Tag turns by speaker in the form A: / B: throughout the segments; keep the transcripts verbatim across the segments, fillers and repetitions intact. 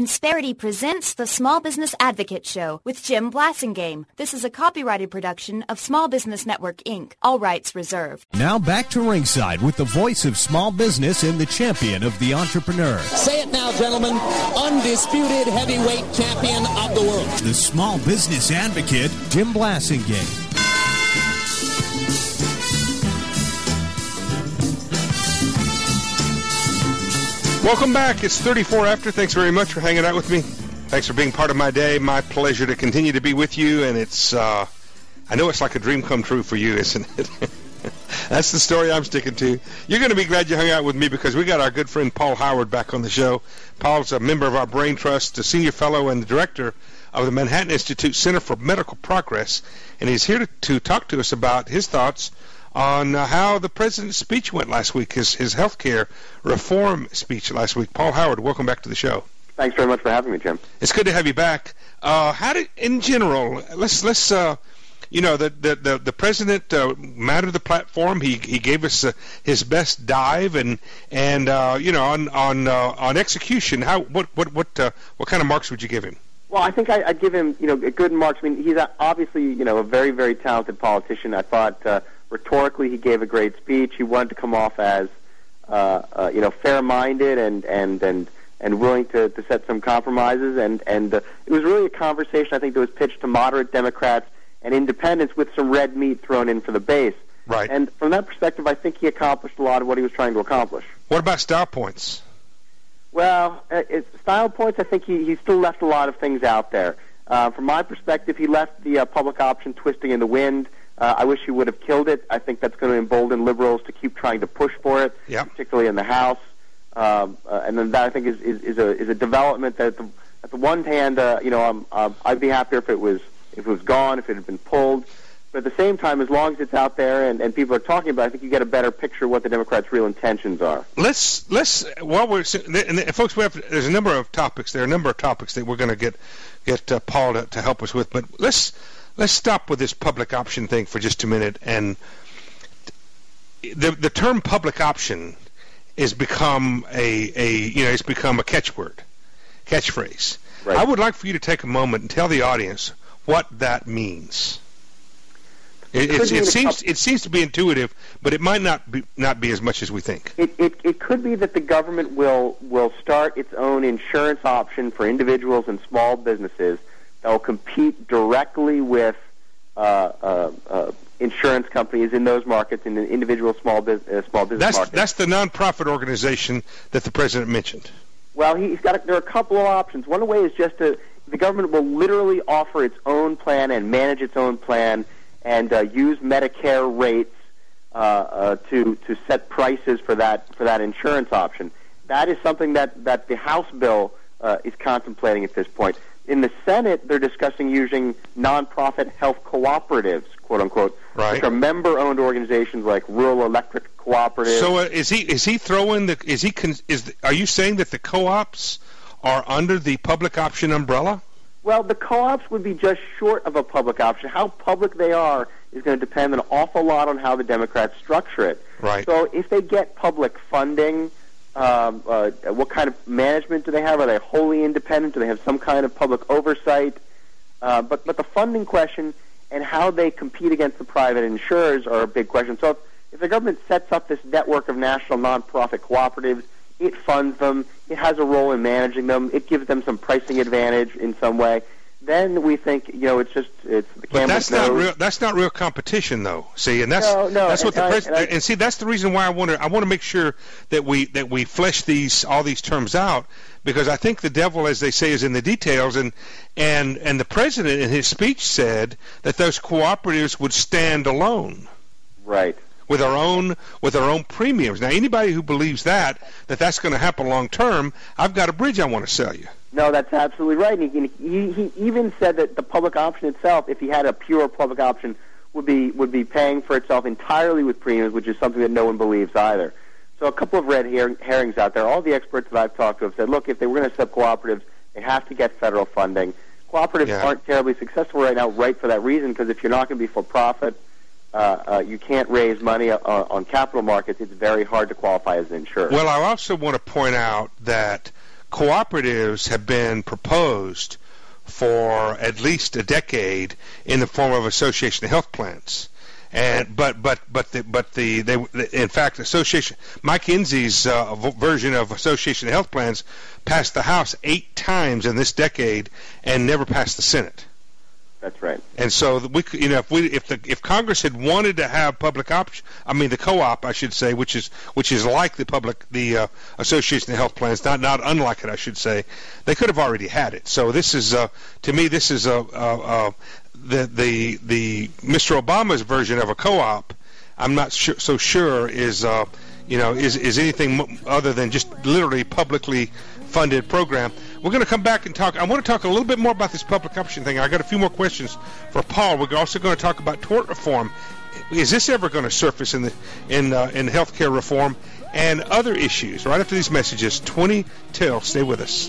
A: Insperity presents the Small Business Advocate Show with Jim Blasingame. This is a copyrighted production of Small Business Network, Incorporated. All rights reserved.
B: Now back to ringside with the voice of small business and the champion of the entrepreneur.
C: Say it now, gentlemen. Undisputed heavyweight champion of the world.
B: The Small Business Advocate, Jim Blasingame.
D: Welcome back. It's thirty-four after. Thanks very much for hanging out with me. Thanks for being part of my day. My pleasure to continue to be with you. And it's, uh, I know it's like a dream come true for you, isn't it? That's the story I'm sticking to. You're going to be glad you hung out with me because we got our good friend Paul Howard back on the show. Paul's a member of our Brain Trust, a senior fellow and the director of the Manhattan Institute Center for Medical Progress. And he's here to, to talk to us about his thoughts on uh, how the president's speech went last week, his his health care reform speech last week. Paul Howard, welcome back to the show.
E: Thanks very much for having me, Jim.
D: It's good to have you back. Uh, how did, in general, let's let's uh, you know, the the the, the president uh, mounted the platform. He he gave us uh, his best dive, and and uh, you know, on on uh, on execution. How what what what uh, what kind of marks would you give him?
E: Well, I think I, I'd give him, you know, good marks. I mean, he's obviously, you know, a very very talented politician. I thought. Uh, Rhetorically, he gave a great speech. He wanted to come off as, uh, uh, you know, fair-minded and and and and willing to, to set some compromises. And and uh, it was really a conversation, I think, that was pitched to moderate Democrats and independents with some red meat thrown in for the base.
D: Right.
E: And from that perspective, I think he accomplished a lot of what he was trying to accomplish.
D: What about style points?
E: Well, uh, it's, style points, I think he, he still left a lot of things out there. Uh, from my perspective, he left the uh, public option twisting in the wind. Uh, I wish he would have killed it. I think that's going to embolden liberals to keep trying to push for it,
D: yep.
E: particularly in the House. Um, uh, and then that I think is, is, is a is a development that, at the, at the one hand, uh, you know, um, uh, I'd be happier if it was if it was gone, if it had been pulled. But at the same time, as long as it's out there and, and people are talking about it, I think you get a better picture of what the Democrats' real intentions are.
D: Let's let's while we're and, and folks, we have to, there's a number of topics. There are a number of topics that we're going to get get uh, Paul to, to help us with. But let's. Let's stop with this public option thing for just a minute. And the the term public option has become a, a you know it's become a catchword, catchphrase.
E: Right.
D: I would like for you to take a moment and tell the audience what that means. It, it, it seems it seems to be intuitive, but it might not be not be as much as we think.
E: It, it it could be that the government will will start its own insurance option for individuals and small businesses that will compete directly with uh, uh, uh, insurance companies in those markets, in the individual small, biz- uh, small business
D: that's,
E: markets.
D: That's the nonprofit organization that the president mentioned.
E: Well, he's got. A, there are a couple of options. One way is just to the government will literally offer its own plan and manage its own plan and uh, use Medicare rates uh, uh, to to set prices for that for that insurance option. That is something that, that the House bill uh, is contemplating at this point. In the Senate, they're discussing using nonprofit health cooperatives, quote unquote,
D: right.
E: which are member-owned organizations like Rural Electric Cooperative.
D: So, uh, is he is he throwing the is he con, is the, are you saying that the co-ops are under the public option umbrella?
E: Well, the co-ops would be just short of a public option. How public they are is going to depend an awful lot on how the Democrats structure it.
D: Right.
E: So, if they get public funding. Um, uh, what kind of management do they have? Are they wholly independent? Do they have some kind of public oversight? Uh, but but the funding question and how they compete against the private insurers are a big question. So if, if the government sets up this network of national nonprofit cooperatives, it funds them, it has a role in managing them, it gives them some pricing advantage in some way, then we think, you know, it's just it's the
D: But that's
E: nose.
D: not real. That's not real competition, though. See, and that's
E: no, no,
D: that's what
E: and
D: the
E: I,
D: president.
E: and, I,
D: and see, that's the reason why I want to. I want to make sure that we that we flesh these all these terms out, because I think the devil, as they say, is in the details. And and and the president in his speech said that those cooperatives would stand alone.
E: Right.
D: With our own with our own premiums. Now, anybody who believes that that that's going to happen long term, I've got a bridge I want to sell you.
E: No, that's absolutely right. And he, he, he even said that the public option itself, if he had a pure public option, would be would be paying for itself entirely with premiums, which is something that no one believes either. So a couple of red her- herrings out there. All the experts that I've talked to have said, look, if they were going to set up cooperatives, they have to get federal funding. Cooperatives
D: yeah.
E: aren't terribly successful right now, right for that reason, because if you're not going to be for profit, uh, uh, you can't raise money uh, on capital markets. It's very hard to qualify as an insurer.
D: Well, I also want to point out that cooperatives have been proposed for at least a decade in the form of association health plans. And but but but the but the they in fact association Mike Insie's uh, version of association health plans passed the House eight times in this decade and never passed the Senate.
E: That's right.
D: And so we could, you know if we if the if Congress had wanted to have public option, I mean the co-op I should say, which is which is like the public the uh, association of health plans, not not unlike it I should say, they could have already had it. So this is uh, to me this is a. a, a The, the the Mister Obama's version of a co-op, I'm not su- so sure is uh, you know is is anything other than just literally publicly funded program. We're going to come back and talk. I want to talk a little bit more about this public option thing. I got a few more questions for Paul. We're also going to talk about tort reform. Is this ever going to surface in the in uh, in healthcare reform and other issues? Right after these messages, twenty till. Stay with us.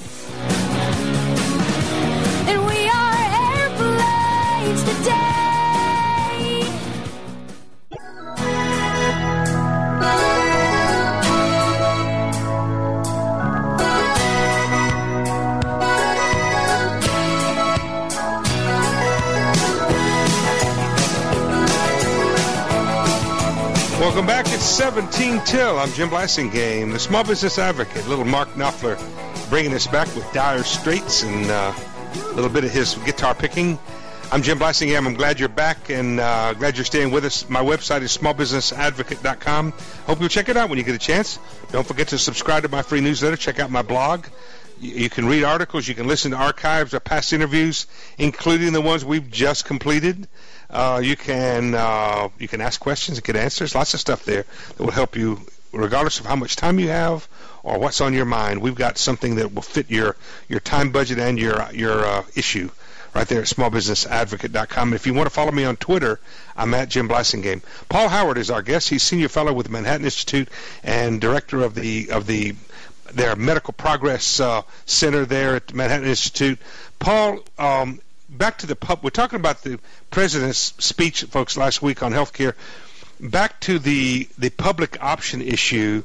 D: Welcome back. It's seventeen till. I'm Jim Blasingame, the Small Business Advocate. Little Mark Knopfler bringing us back with Dire Straits and uh, a little bit of his guitar picking. I'm Jim Blasingame. I'm glad you're back and uh, glad you're staying with us. My website is small business advocate dot com. Hope you'll check it out when you get a chance. Don't forget to subscribe to my free newsletter. Check out my blog. You, you can read articles. You can listen to archives of past interviews, including the ones we've just completed. Uh, you can uh, you can ask questions and get answers. Lots of stuff there that will help you, regardless of how much time you have or what's on your mind. We've got something that will fit your, your time budget and your your uh, issue right there at small business advocate dot com. If you want to follow me on Twitter, I'm at Jim Blasingame. Paul Howard is our guest. He's senior fellow with the Manhattan Institute and director of the of the their Medical Progress uh, Center there at the Manhattan Institute. Paul. Um, Back to the pub. We're talking about the president's speech, folks, last week on healthcare. Back to the the public option issue.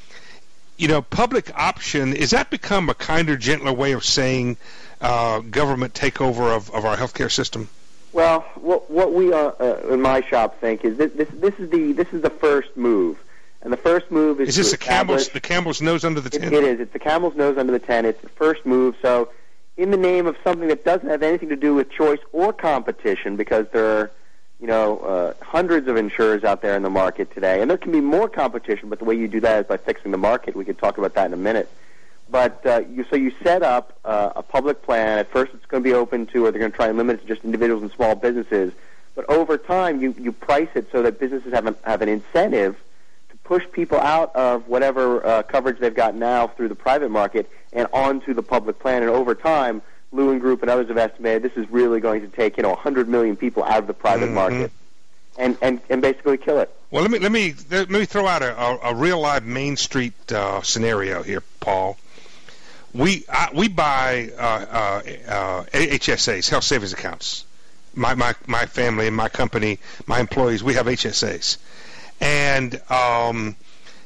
D: You know, public option, is that become a kinder, gentler way of saying uh, government takeover of, of our healthcare system?
E: Well, what what we uh, uh, in my shop think is that this this is the this is the first move, and the first move is
D: is this
E: the
D: camel's the camel's nose under the tent?
E: It, it is. It's the camel's nose under the tent. It's the first move. So, in the name of something that doesn't have anything to do with choice or competition, because there are, you know, uh, hundreds of insurers out there in the market today, and there can be more competition, but the way you do that is by fixing the market. We could talk about that in a minute. But uh, you, so you set up uh, a public plan. At first it's going to be open to, or they're going to try and limit it to just individuals and small businesses. But over time, you, you price it so that businesses have an, have an incentive to push people out of whatever uh, coverage they've got now through the private market and onto the public plan. And over time, Lewin Group and others have estimated this is really going to take, you know, one hundred million people out of the private mm-hmm. market and, and, and basically kill it.
D: Well, let me let me let me throw out a, a, a real live Main Street uh, scenario here, Paul. We I, we buy uh, uh, uh, H S As, health savings accounts. My my my family and my company, my employees, we have H S As, and um,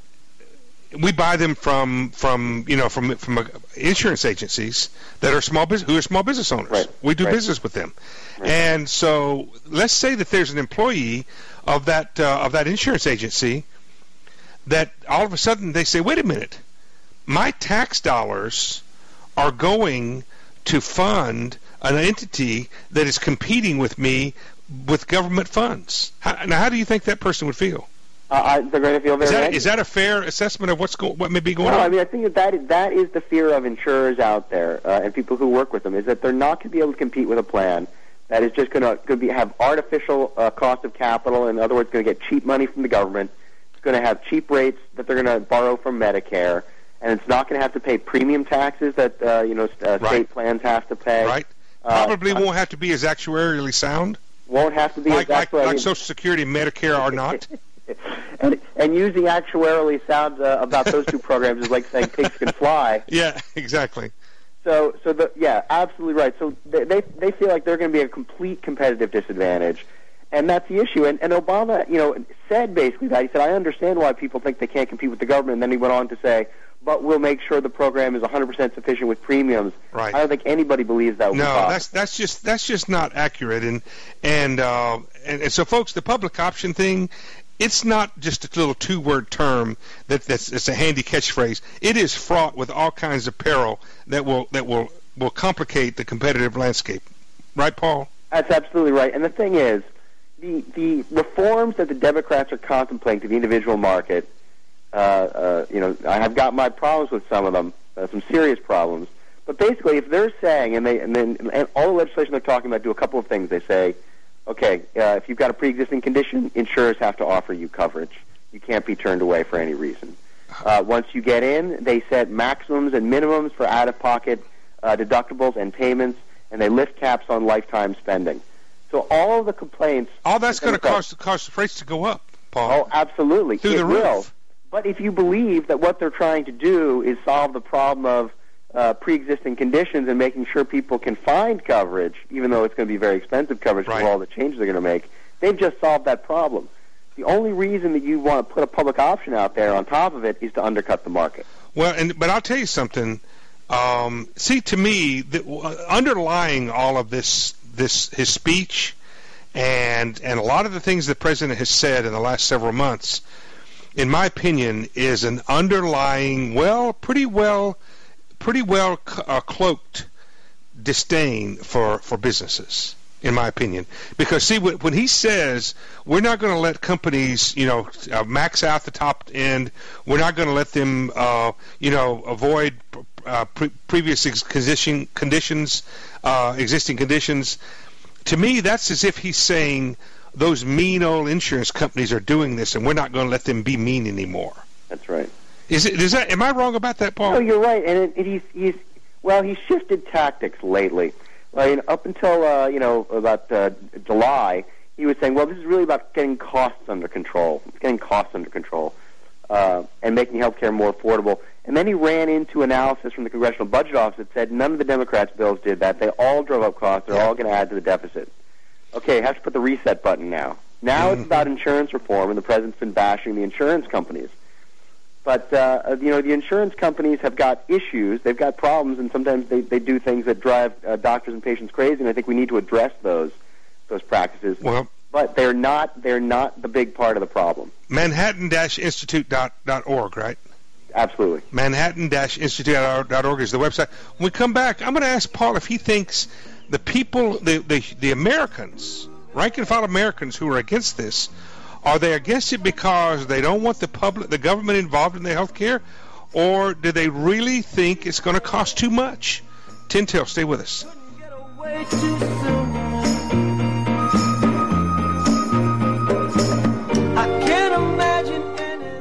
D: we buy them from from you know from from insurance agencies that are small business who are small business owners.
E: Right.
D: We do
E: right.
D: business with them,
E: right.
D: and so let's say that there's an employee of that uh, of that insurance agency that all of a sudden they say, wait a minute, my tax dollars are going to fund an entity that is competing with me with government funds. How, now, how do you think that person would feel?
E: Uh, I, they're going to feel very
D: is that,
E: negative.
D: Is that a fair assessment of what's go, what may be going
E: no,
D: on?
E: I mean, I think that that is, that is the fear of insurers out there uh, and people who work with them, is that they're not going to be able to compete with a plan that is just going to, going to be, have artificial uh, cost of capital. In other words, going to get cheap money from the government. It's going to have cheap rates that they're going to borrow from Medicare, and it's not going to have to pay premium taxes that uh, you know uh,
D: right.
E: state plans have to pay.
D: Right. Probably
E: uh,
D: won't have to be as actuarially sound.
E: Won't have to be
D: like
E: as
D: like, like Social Security and Medicare are not.
E: and, and using actuarially sound uh, about those two programs is like saying pigs can fly.
D: Yeah, exactly.
E: So, so the, yeah, absolutely right. So they, they they feel like they're going to be a complete competitive disadvantage, And that's the issue. And, and Obama, you know, said basically that. He said, I understand why people think they can't compete with the government. And then he went on to say, but we'll make sure the program is one hundred percent sufficient with premiums.
D: Right.
E: I don't think anybody believes that would
D: no,
E: be possible.
D: that's that's just that's just not accurate. And and, uh, and and so, folks, the public option thing, it's not just a little two-word term that that's it's a handy catchphrase. It is fraught with all kinds of peril that will that will will complicate the competitive landscape. Right, Paul?
E: That's absolutely right. And the thing is, the the reforms that the Democrats are contemplating to the individual market, uh, uh, you know, I have got my problems with some of them, uh, some serious problems. But basically, if they're saying, and they and then and all the legislation they're talking about do a couple of things. They say, okay, uh, if you've got a pre-existing condition, insurers have to offer you coverage. You can't be turned away for any reason. Uh, once you get in, they set maximums and minimums for out-of-pocket uh, deductibles and payments, and they lift caps on lifetime spending. So all of the complaints...
D: All that's going to cause, cause the rates to go up, Paul.
E: Oh, absolutely.
D: Through
E: it
D: the
E: will.
D: roof.
E: But if you believe that what they're trying to do is solve the problem of uh, pre-existing conditions and making sure people can find coverage, even though it's going to be very expensive coverage
D: right.
E: with all the changes they're going to make, they've just solved that problem. The only reason that you want to put a public option out there on top of it is to undercut the market.
D: Well, and but I'll tell you something. Um, see, to me, the, uh, underlying all of this, this his speech, and and a lot of the things the president has said in the last several months, in my opinion, is an underlying, well, pretty well, pretty well uh, cloaked disdain for, for businesses, in my opinion. Because, see, when he says we're not going to let companies, you know, uh, max out the top end, we're not going to let them, uh, you know, avoid uh, pre- previous ex- condition, conditions, uh, existing conditions, to me, that's as if he's saying those mean old insurance companies are doing this, and we're not going to let them be mean anymore.
E: That's right.
D: Is it? Is that? Am I wrong about that, Paul?
E: No, you're right. And it, it, he's he's well, he's shifted tactics lately. I mean, up until uh, you know about uh, July, he was saying, well, this is really about getting costs under control, getting costs under control, uh, and making healthcare more affordable. And then he ran into analysis from the Congressional Budget Office that said none of the Democrats' bills did that. They all drove up costs. They're
D: yeah.
E: all going to add to the deficit. Okay, have to put the reset button now. Now mm-hmm. it's about insurance reform, and the president's been bashing the insurance companies. But, uh, you know, the insurance companies have got issues. They've got problems, and sometimes they, they do things that drive uh, doctors and patients crazy, and I think we need to address those those practices.
D: Well,
E: but they're not they're not the big part of the problem.
D: Manhattan Institute dot org, right?
E: Absolutely.
D: Manhattan Institute dot org is the website. When we come back, I'm going to ask Paul if he thinks the people, the, the, the Americans, rank and file Americans who are against this, are they against it because they don't want the public, the government involved in their health care, or do they really think it's going to cost too much? Tintel, stay with us.
F: I can't imagine any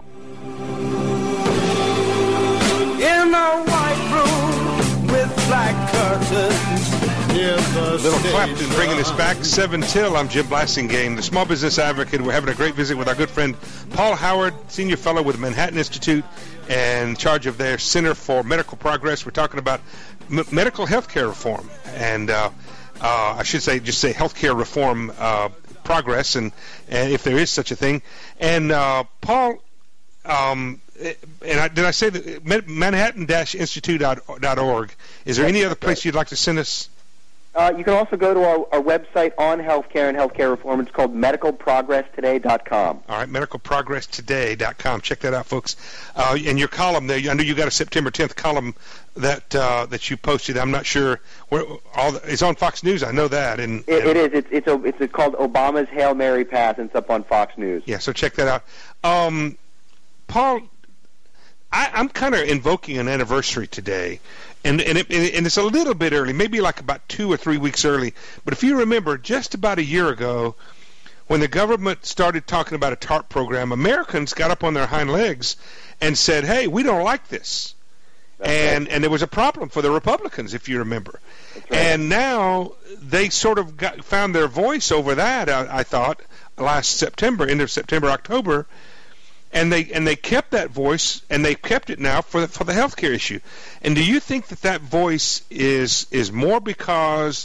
F: in a white room with black curtains.
D: Little Clapton bringing us back. seven till. I'm Jim Blasingame, the Small Business Advocate. We're having a great visit with our good friend Paul Howard, Senior Fellow with Manhattan Institute and in charge of their Center for Medical Progress. We're talking about m- medical health care reform. And uh, uh, I should say, just say healthcare reform uh, progress, and, and if there is such a thing. And uh, Paul, um, and I, did I say that Manhattan Institute dot org? Is there any other place you'd like to send us?
E: Uh, you can also go to our, our website on healthcare and healthcare reform. It's called medical progress today dot com.
D: All right, medical progress today dot com. Check that out, folks. Uh, and your column there, I know you got a September tenth column that uh, that you posted. I'm not sure where all the, it's on Fox News. I know that. And,
E: it,
D: and
E: it is. It's it's, a, it's called Obama's Hail Mary Pass, and it's up on Fox News.
D: Yeah, so check that out. Um, Paul, I, I'm kind of invoking an anniversary today. And and, it, and it's a little bit early, maybe like about two or three weeks early. But if you remember, just about a year ago, when the government started talking about a TARP program, Americans got up on their hind legs and said, hey, we don't like this. That's and right. and there was a problem for the Republicans, if you remember. That's right. And now they sort of got, found their voice over that, I, I thought, last September, end of September, October. And they and they kept that voice, and they kept it now for the, for the healthcare issue. And do you think that that voice is is more because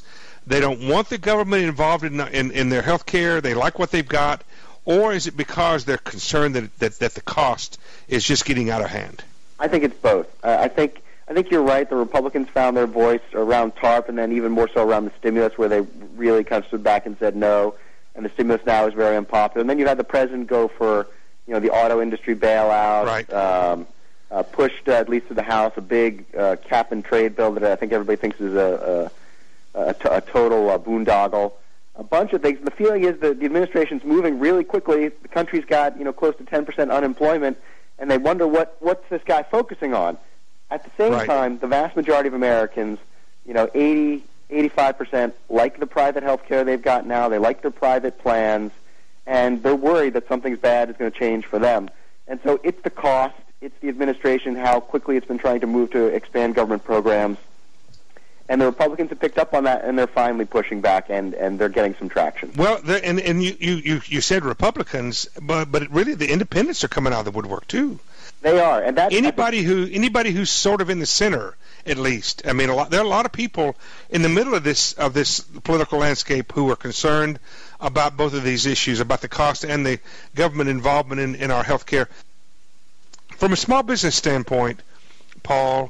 D: they don't want the government involved in in, in their health care, they like what they've got, or is it because they're concerned that, that, that the cost is just getting out of hand?
E: I think it's both. Uh, I think I think you're right. The Republicans found their voice around TARP, and then even more so around the stimulus, where they really kind of stood back and said no. And the stimulus now is very unpopular. And then you had the president go for, you know, the auto industry bailout.
D: Right.
E: Um, uh, pushed uh, at least to the House a big uh, cap and trade bill that I think everybody thinks is a a, a, t- a total uh, boondoggle. A bunch of things. And the feeling is that the administration's moving really quickly. The country's got, you know, close to ten percent unemployment, and they wonder what what's this guy focusing on. At the same
D: right.
E: time, the vast majority of Americans, you know, eighty, eighty-five percent like the private health care they've got now. They like their private plans, and they're worried that something's bad is going to change for them. And so it's the cost, it's the administration, how quickly it's been trying to move to expand government programs. And the Republicans have picked up on that, and they're finally pushing back, and, and they're getting some traction.
D: Well, and and you, you, you said Republicans, but but really the independents are coming out of the woodwork too.
E: They are, and that
D: anybody who anybody who's sort of in the center, at least. I mean, a lot, there are a lot of people in the middle of this of this political landscape who are concerned about both of these issues, about the cost and the government involvement in, in our health care. From a small business standpoint, Paul,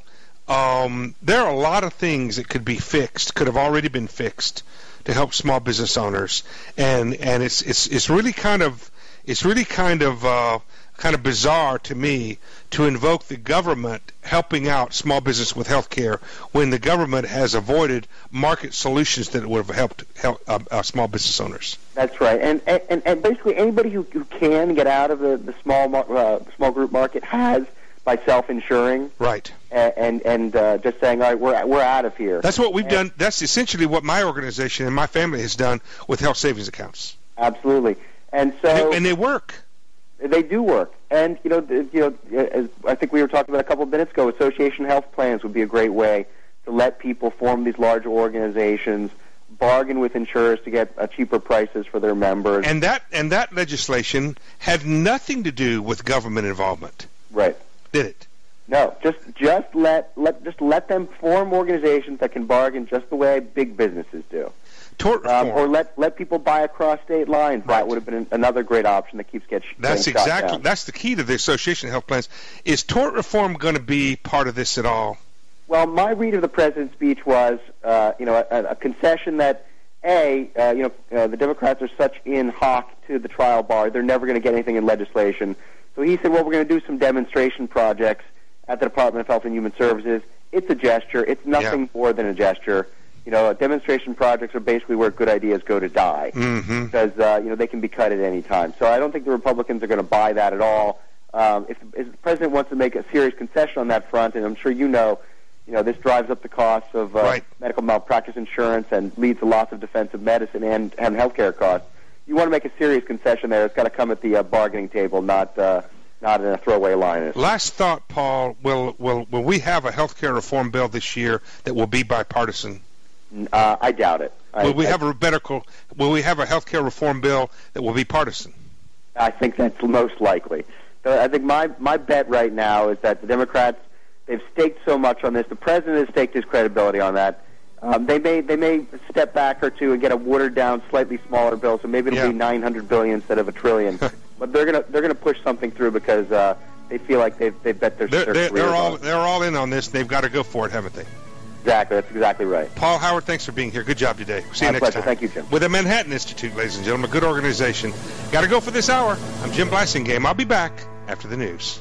D: um, there are a lot of things that could be fixed, could have already been fixed, to help small business owners, and and it's it's it's really kind of it's really kind of uh, kind of bizarre to me to invoke the government helping out small business with health care when the government has avoided market solutions that would have helped help uh, uh, small business owners.
E: That's right, and and, and basically anybody who, who can get out of the the small uh, small group market has, by self-insuring,
D: right,
E: and and, and uh, just saying, all right, we're we're out of here.
D: That's what we've
E: and,
D: done. That's essentially what my organization and my family has done with health savings accounts.
E: Absolutely, and so
D: and they, and they work.
E: They do work, and you know, the, you know, as I think we were talking about a couple of minutes ago, association health plans would be a great way to let people form these larger organizations, bargain with insurers to get uh, cheaper prices for their members.
D: And that and that legislation had nothing to do with government involvement.
E: Right.
D: Did it?
E: No, just just let let just let them form organizations that can bargain just the way big businesses do.
D: Tort reform.
E: Um, or let let people buy across state lines.
D: Right.
E: That would have been another great option that keeps getting
D: That's
E: getting shot
D: exactly
E: down.
D: that's the key to the association health plans. Is tort reform going to be part of this at all?
E: Well, my read of the president's speech was, uh, you know, a, a concession that a, uh, you know, uh, the Democrats are such in hock to the trial bar, they're never going to get anything in legislation. So he said, well, we're going to do some demonstration projects at the Department of Health and Human Services. It's a gesture. It's nothing
D: yeah.
E: more than a gesture. You know, demonstration projects are basically where good ideas go to die,
D: mm-hmm.
E: because uh, you know they can be cut at any time. So I don't think the Republicans are going to buy that at all. Um, if, if the president wants to make a serious concession on that front, and I'm sure you know, you know, this drives up the costs of uh,
D: right.
E: medical malpractice insurance and leads to lots of defensive medicine and and healthcare costs. You want to make a serious concession there, it's got to come at the uh, bargaining table, not uh, not in a throwaway line.
D: Last thought, Paul. Will will will we have a health care reform bill this year that will be bipartisan?
E: Uh, I doubt it. I,
D: Will we
E: I,
D: have a medical? Will we have a health care reform bill that will be partisan?
E: I think that's most likely. So I think my my bet right now is that the Democrats, they've staked so much on this. The president has staked his credibility on that. Um, they may they may step back or two and get a watered down, slightly smaller bill. So maybe it'll
D: yeah.
E: be nine hundred billion instead of a trillion. But they're gonna they're gonna push something through because uh, they feel like they've they bet their
D: they're,
E: their
D: they're,
E: careers
D: they're all
E: on.
D: they're all in on this. They've got to go for it, haven't they?
E: Exactly. That's exactly right.
D: Paul Howard, thanks for being here. Good job today. See you
E: My
D: next
E: pleasure.
D: time.
E: Thank you, Jim.
D: With the Manhattan Institute, ladies and gentlemen, a good organization. Got to go for this hour. I'm Jim Blassingame. I'll be back after the news.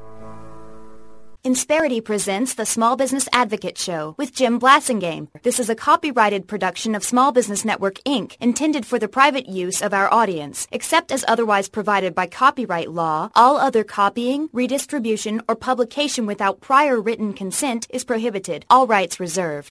A: Insperity presents the Small Business Advocate Show with Jim Blassingame. This is a copyrighted production of Small Business Network, Incorporated, intended for the private use of our audience. Except as otherwise provided by copyright law, all other copying, redistribution, or publication without prior written consent is prohibited. All rights reserved.